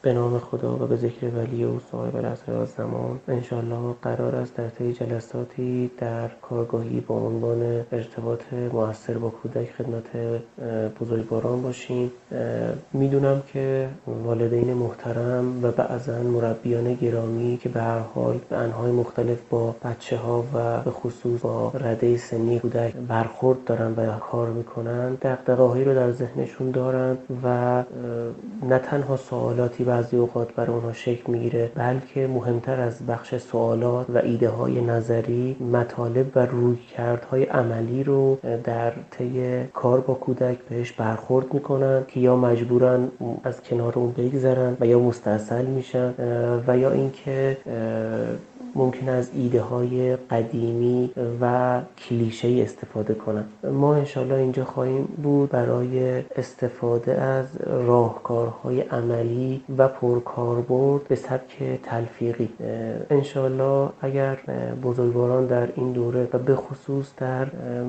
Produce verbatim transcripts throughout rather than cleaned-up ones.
به نام خدا و به ذکر ولی او صاحب العصر و الزمان. انشالله قرار است در طی جلساتی در کارگاهی با عنوان ارتباط مؤثر با کودک خدمت بزرگواران باشیم. میدونم که والدین محترم و بعضاً مربیان گرامی که به هر حال به انواع مختلف با بچه ها و به خصوص با رده سنی کودک برخورد دارن و کار میکنن، دغدغه‌هایی رو در ذهنشون دارن و نه تنها سوالاتی بعضی اوقات برای اونها شکل میگیره، بلکه مهمتر از بخش سوالات و ایده های نظری، مطالب و رویکردهای عملی رو در طی کار با کودک بهش برخورد میکنن که یا مجبورن از کنار اون بگذرن و یا مستعصل میشن و یا اینکه ممکن از ایده های قدیمی و کلیشه استفاده کنن. ما انشالله اینجا خواهیم بود برای استفاده از راهکارهای عملی و پرکاربرد به سبک تلفیقی. انشالله اگر بزرگواران در این دوره و به خصوص در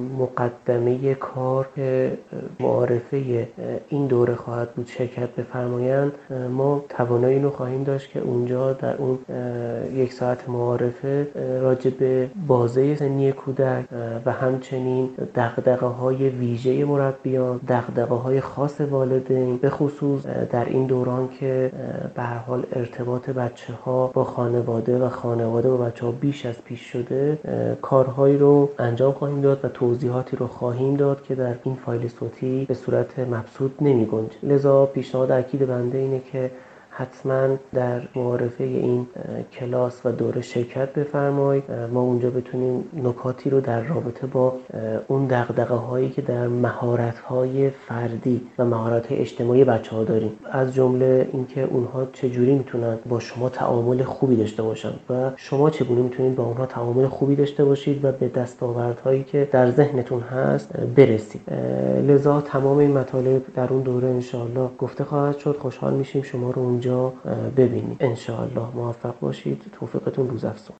مقدمه کار که معارفه این دوره خواهد بود شرکت بفرمایند، ما توانایی رو خواهیم داشت که اونجا در اون یک ساعت معارفه راجع به بازه سنی کودک و همچنین دغدغه‌های ویژه مربیان، دغدغه‌های خاص والدین، به خصوص در این دوران که به هر حال ارتباط بچه‌ها با خانواده و خانواده با بچه‌ها بیش از پیش شده، کارهایی رو انجام خواهیم داد و توضیحاتی رو خواهیم داد که در این فایل صوتی به صورت مبسوط نمی‌گنجه. لذا پیشنهاد اکید بنده اینه که حتما در معارفه این کلاس و دوره شرکت بفرمایید. ما اونجا بتونیم نکاتی رو در رابطه با اون دغدغه هایی که در مهارت های فردی و مهارت های اجتماعی بچه ها داریم، از جمله اینکه اونها چجوری میتونن با شما تعامل خوبی داشته باشن و شما چگونه میتونید با اونها تعامل خوبی داشته باشید و به دستاوردهایی که در ذهنتون هست برسید. لذا تمام این مطالب در اون دوره انشاءالله گفته خواهد شد. خوشحال میشیم شما رو اونجا ببینید. انشاءالله موفق باشید. توفیقتون روز افزون.